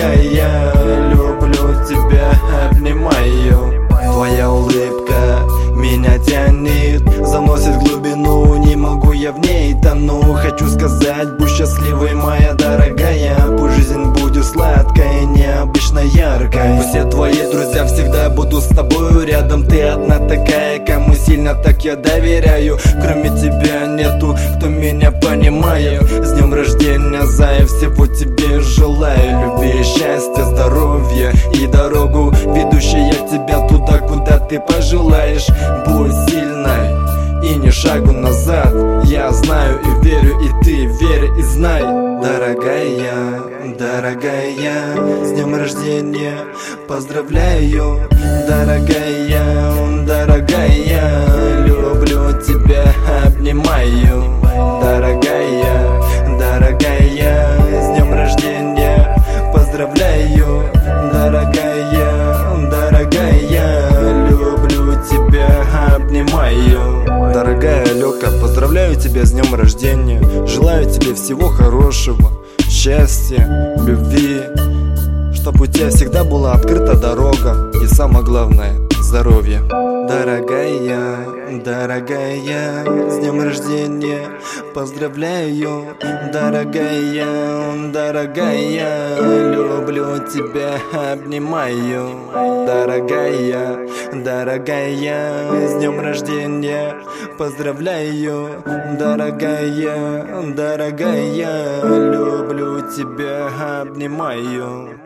дорогая, люблю тебя, обнимаю. Твоя улыбка меня тянет, заносит в глубину, не могу я в ней тону. Хочу сказать, будь счастливой, моя дорогая, пусть жизнь будет сладкая, необычно яркая. Пусть все твои друзья всегда будут с тобою рядом. Ты одна такая, кому сильно так я доверяю. Кроме тебя нету, кто меня понимает. С днем рождения, зая, всего тебе желаю. Любви, счастья, здоровья и дорогу, ведущая тебя туда, куда ты пожелаешь. Будь сильной и ни шагу назад. Я знаю и верю, и ты верь и знай. Дорогая, дорогая, с днем рождения поздравляю. Дорогая, дорогая, люблю тебя, обнимаю. Дорогая, дорогая, с днем рождения поздравляю. Дорогая, дорогая, люблю тебя, обнимаю. Дорогая Лёка, поздравляю тебя с днем рождения. Желаю тебе всего хорошего, счастья, любви, чтоб у тебя всегда была открыта дорога. И самое главное, здоровья. Дорогая, дорогая, с днем рождения поздравляю. Дорогая, дорогая, люблю тебя, обнимаю. Дорогая, дорогая, с днем рождения поздравляю. Дорогая, дорогая, люблю тебя, обнимаю.